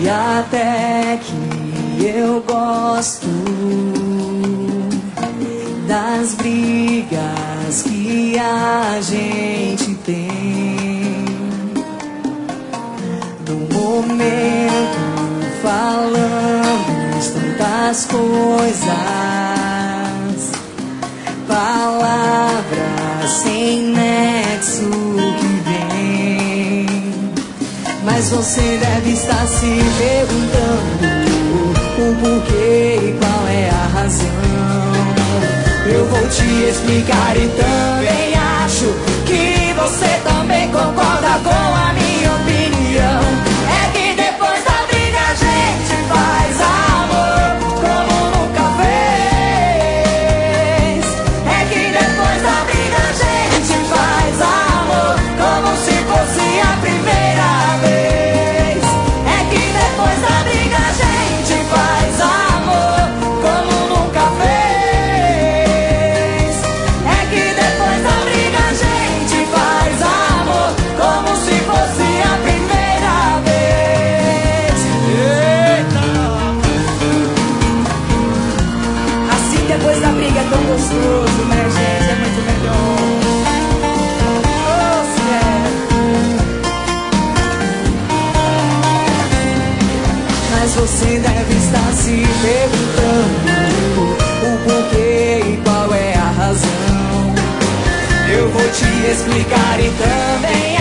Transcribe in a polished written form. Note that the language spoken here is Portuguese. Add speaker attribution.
Speaker 1: E até que eu gosto das brigas que a gente tem, do momento falando tantas coisas, palavras sem nexo que vem. Mas você deve estar se perguntando o porquê e qual é a razão. Eu vou te explicar e também acho que você também concorda com a minha opinião. É que depois da briga a gente faz amor como nunca fez. É que depois da briga a gente faz amor como se fosse a primeira vez. É que depois da briga a gente faz amor como nunca fez. É que depois da briga a gente faz amor como se fosse a primeira vez. Eita! Assim depois da briga é tão gostoso, né, gente? É muito melhor. Oh, mas você deve estar se perguntando o porquê e qual é a razão. Eu vou te explicar e também